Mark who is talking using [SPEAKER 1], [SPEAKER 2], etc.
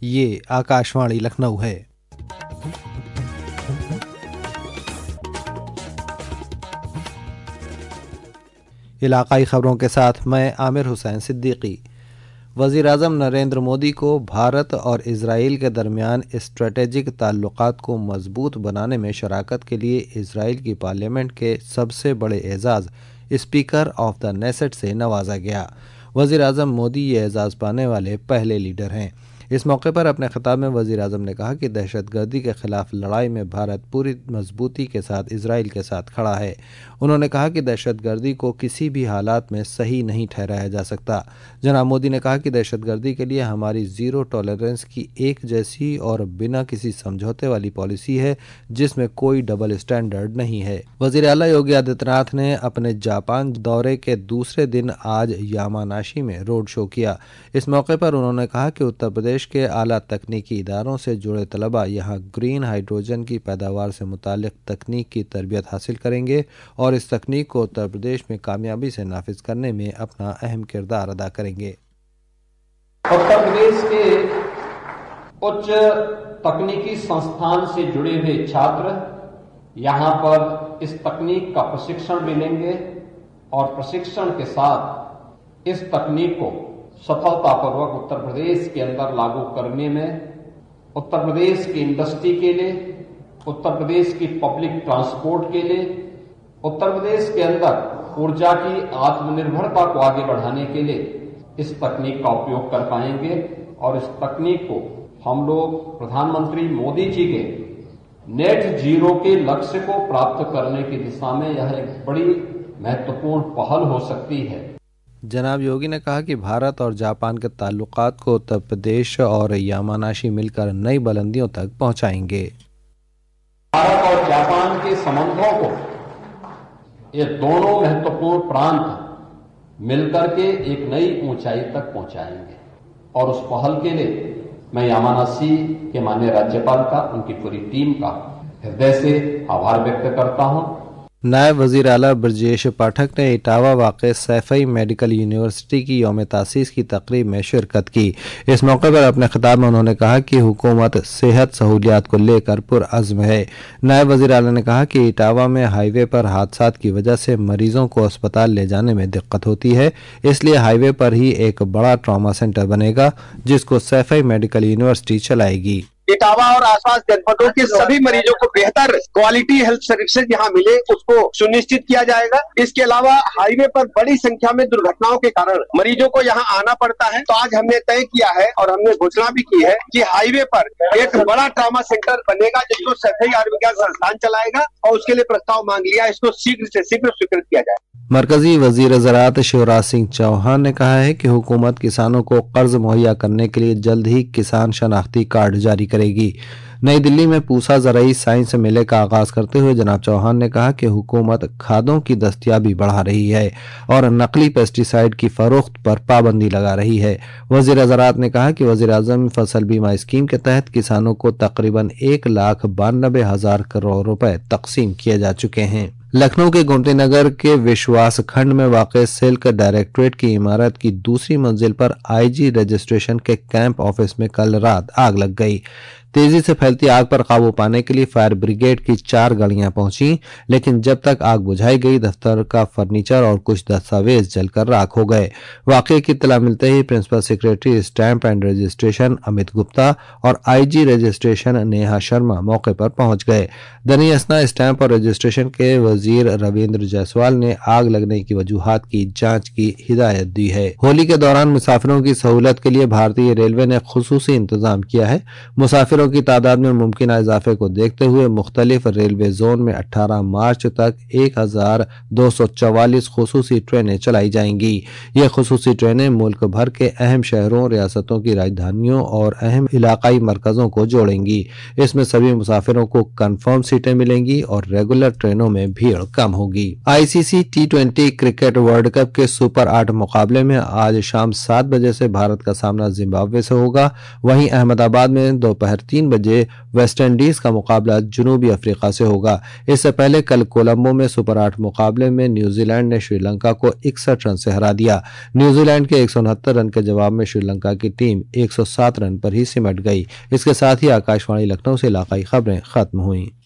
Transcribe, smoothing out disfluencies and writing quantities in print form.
[SPEAKER 1] ये आकाशवाणी लखनऊ है। इलाकाई खबरों के साथ मैं आमिर हुसैन सिद्दीकी। वज़ीर-ए-आज़म नरेंद्र मोदी को भारत और इजराइल के दरमियान स्ट्रेटेजिक ताल्लुकात को मजबूत बनाने में शराकत के लिए इजराइल की पार्लियामेंट के सबसे बड़े एजाज़ स्पीकर ऑफ द नेसेट से नवाजा गया। वज़ीर-ए-आज़म मोदी ये एजाज़ पाने वाले पहले लीडर हैं। इस मौके पर अपने खिताब में वज़ीर-ए-आज़म ने कहा कि दहशतगर्दी के खिलाफ लड़ाई में भारत पूरी मजबूती के साथ इजराइल के साथ खड़ा है। उन्होंने कहा कि दहशतगर्दी को किसी भी हालात में सही नहीं ठहराया जा सकता। जनाब मोदी ने कहा कि दहशतगर्दी के लिए हमारी ज़ीरो टॉलरेंस की एक जैसी और बिना किसी समझौते वाली पॉलिसी है, जिसमें कोई डबल स्टैंडर्ड नहीं है। वज़ीर आला योगी आदित्यनाथ ने अपने जापान दौरे के दूसरे दिन आज यामानाशी में रोड शो किया। इस मौके पर उन्होंने कहा कि उत्तर प्रदेश के आला तकनीकी इदारों से जुड़े तलबा यहाँ ग्रीन हाइड्रोजन की पैदावार से मुतालिक तकनीक की तरबियत हासिल करेंगे और इस तकनीक को उत्तर प्रदेश में कामयाबी से नाफिज करने में अपना अहम किरदार अदा करेंगे।
[SPEAKER 2] उत्तर प्रदेश के उच्च तकनीकी संस्थान से जुड़े हुए छात्र यहाँ पर इस तकनीक का प्रशिक्षण भी लेंगे और प्रशिक्षण के साथ इस तकनीक को सफलतापूर्वक उत्तर प्रदेश के अंदर लागू करने में उत्तर प्रदेश की इंडस्ट्री के लिए, उत्तर प्रदेश की पब्लिक ट्रांसपोर्ट के लिए, उत्तर प्रदेश के अंदर ऊर्जा की आत्मनिर्भरता को आगे बढ़ाने के लिए इस तकनीक का उपयोग कर पाएंगे और इस तकनीक को हम लोग प्रधानमंत्री मोदी जी के नेट जीरो के लक्ष्य को प्राप्त करने की दिशा में यह एक बड़ी महत्वपूर्ण पहल हो सकती है।
[SPEAKER 1] जनाब योगी ने कहा कि भारत और जापान के ताल्लुकात को उत्तर प्रदेश और यामानाशी मिलकर नई बुलंदियों तक पहुंचाएंगे।
[SPEAKER 2] भारत और जापान के संबंधों को ये दोनों महत्वपूर्ण प्रांत मिलकर के एक नई ऊंचाई तक पहुंचाएंगे और उस पहल के लिए मैं यामानाशी के माननीय राज्यपाल का, उनकी पूरी टीम का हृदय से आभार व्यक्त करता हूं।
[SPEAKER 1] नायब वज़ीर आला ब्रजेश पाठक ने इटावा वाक़े सैफई मेडिकल यूनिवर्सिटी की यौम तासीस की तकरीब में शिरकत की। इस मौके पर अपने खिताब में उन्होंने कहा कि हुकूमत सेहत सहूलियात को लेकर पुरअज़्म है। नायब वज़ीर आला ने कहा कि इटावा में हाईवे पर हादसात की वजह से मरीजों को अस्पताल ले जाने में दिक्कत होती है, इसलिए हाईवे पर ही एक बड़ा ट्रॉमा सेंटर बनेगा जिसको सैफई मेडिकल यूनिवर्सिटी चलाएगी।
[SPEAKER 3] इटावा और आसपास जनपदों के सभी मरीजों को बेहतर क्वालिटी हेल्थ सर्विसेज यहाँ मिले, उसको सुनिश्चित किया जाएगा। इसके अलावा हाईवे पर बड़ी संख्या में दुर्घटनाओं के कारण मरीजों को यहाँ आना पड़ता है, तो आज हमने तय किया है और हमने घोषणा भी की है कि हाईवे पर एक बड़ा ट्रॉमा सेंटर बनेगा जिसको सैफई आयुर्विज्ञान संस्थान चलाएगा और उसके लिए प्रस्ताव मांग लिया, इसको शीघ्र से शीघ्र स्वीकृत किया जाए।
[SPEAKER 1] मरकजी वजीर ज़राअत शिवराज सिंह चौहान ने कहा है कि हुकूमत किसानों को कर्ज मुहैया करने के लिए जल्द ही किसान शनाख्ती कार्ड जारी करेगी। नई दिल्ली में पूसा ज़राई साइंस मेले का आगाज करते हुए जनाब चौहान ने कहा कि हुकूमत खादों की दस्तयाबी बढ़ा रही है और नकली पेस्टिसाइड की फरोख्त पर पाबंदी लगा रही है। वज़ीर ज़राअत ने कहा कि वज़ीर आज़म फसल बीमा स्कीम के तहत किसानों को तकरीबन 1,92,000 करोड़ रुपए तकसीम किए जा चुके हैं। लखनऊ के गोमती नगर के विश्वास खंड में वाक़ सिल्क डायरेक्टरेट की इमारत की दूसरी मंजिल पर आईजी रजिस्ट्रेशन के कैंप ऑफिस में कल रात आग लग गई। तेजी से फैलती आग पर काबू पाने के लिए फायर ब्रिगेड की 4 गाड़ियां पहुंची, लेकिन जब तक आग बुझाई गई दफ्तर का फर्नीचर और कुछ दस्तावेज जलकर राख हो गए। वाकये की इत्तला मिलते ही principal secretary stamp and registration Amit Gupta और आईजी रजिस्ट्रेशन नेहा शर्मा मौके पर पहुंच गए। दनी असना स्टैंप और रजिस्ट्रेशन के वजीर रविंद्र जायसवाल ने आग लगने की वजूहात की जांच की हिदायत दी है। होली के दौरान मुसाफिरों की सहूलत के लिए भारतीय रेलवे ने खुसूसी इंतजाम किया है। मुसाफिरों की तादाद में मुमकिन इजाफे को देखते हुए मुख्तलिफ रेलवे जोन में 18 मार्च तक 1,244 खुसूसी ट्रेनें चलाई जाएंगी। ये खुसूसी ट्रेनें मुल्क भर के अहम शहरों, रियासतों की राजधानियों और अहम इलाकाई मरकजों को जोड़ेंगी। इसमें सभी मुसाफिरों को कंफर्म सीटें मिलेंगी और रेगुलर ट्रेनों में भीड़ कम होगी। ICC T20 cricket world cup के सुपर 8 मुकाबले में आज शाम 7 बजे से भारत का सामना जिम्बाब्वे से होगा। वहीं अहमदाबाद में दोपहर 3 बजे वेस्टइंडीज का मुकाबला जनूबी अफ्रीका से होगा। इससे पहले कल कोलंबो में सुपर 8 मुकाबले में न्यूजीलैंड ने श्रीलंका को 61 रन से हरा दिया। न्यूजीलैंड के 169 रन के जवाब में श्रीलंका की टीम 107 रन पर ही सिमट गई। इसके साथ ही आकाशवाणी लखनऊ से इलाकाई खबरें खत्म हुई।